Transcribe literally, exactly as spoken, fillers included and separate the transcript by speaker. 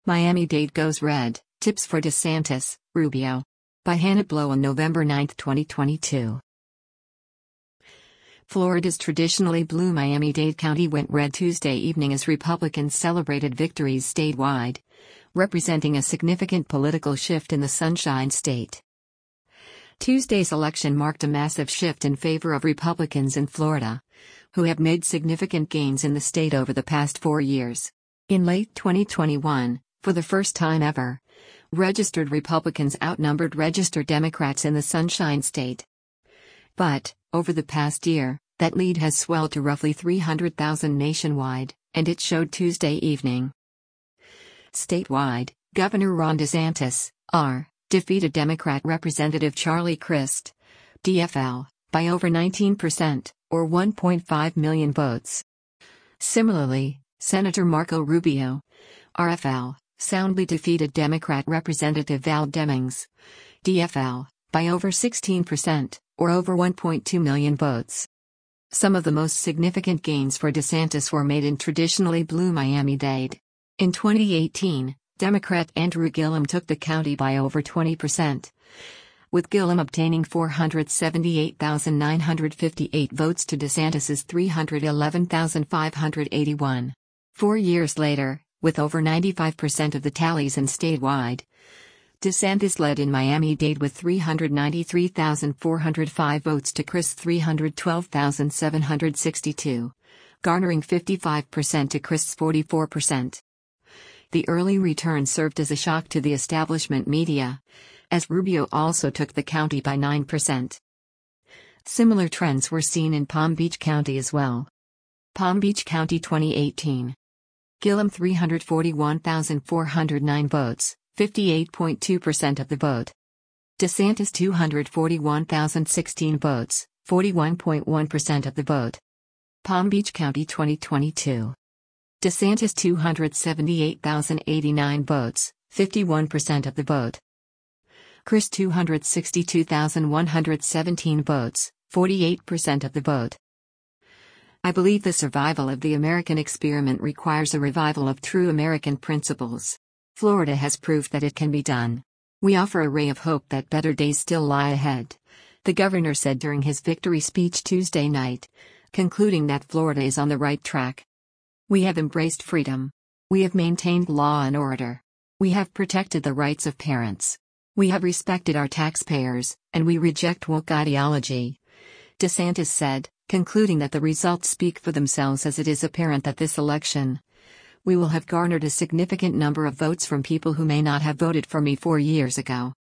Speaker 1: Miami-Dade goes red, tips for DeSantis, Rubio. By Hannah Blow on November ninth, twenty twenty-two. Florida's traditionally blue Miami-Dade County went red Tuesday evening as Republicans celebrated victories statewide, representing a significant political shift in the Sunshine State. Tuesday's election marked a massive shift in favor of Republicans in Florida, who have made significant gains in the state over the past four years. In late twenty twenty-one, for the first time ever, registered Republicans outnumbered registered Democrats in the Sunshine State. But, over the past year, that lead has swelled to roughly three hundred thousand nationwide, and it showed Tuesday evening. Statewide, Governor Ron DeSantis, R., defeated Democrat Representative Charlie Crist, D F L, by over nineteen percent, or one point five million votes. Similarly, Senator Marco Rubio, R F L, soundly defeated Democrat Representative Val Demings, D F L, by over sixteen percent, or over one point two million votes. Some of the most significant gains for DeSantis were made in traditionally blue Miami-Dade. In twenty eighteen, Democrat Andrew Gillum took the county by over twenty percent, with Gillum obtaining four hundred seventy-eight thousand nine hundred fifty-eight votes to DeSantis's three hundred eleven thousand five hundred eighty-one. Four years later, with over ninety-five percent of the tallies in statewide, DeSantis led in Miami-Dade with three hundred ninety-three thousand four hundred five votes to Crist's three hundred twelve thousand seven hundred sixty-two, garnering fifty-five percent to Crist's forty-four percent. The early return served as a shock to the establishment media, as Rubio also took the county by nine percent. Similar trends were seen in Palm Beach County as well. Palm Beach County twenty eighteen. Gillum three hundred forty-one thousand four hundred nine votes, fifty-eight point two percent of the vote. DeSantis two hundred forty-one thousand sixteen votes, forty-one point one percent of the vote. Palm Beach County twenty twenty-two. DeSantis two hundred seventy-eight thousand eighty-nine votes, fifty-one percent of the vote. Crist two hundred sixty-two thousand one hundred seventeen votes, forty-eight percent of the vote. I believe the survival of the American experiment requires a revival of true American principles. Florida has proved that it can be done. We offer a ray of hope that better days still lie ahead, the governor said during his victory speech Tuesday night, concluding that Florida is on the right track. We have embraced freedom. We have maintained law and order. We have protected the rights of parents. We have respected our taxpayers, and we reject woke ideology, DeSantis said, concluding that the results speak for themselves as it is apparent that this election, we will have garnered a significant number of votes from people who may not have voted for me four years ago.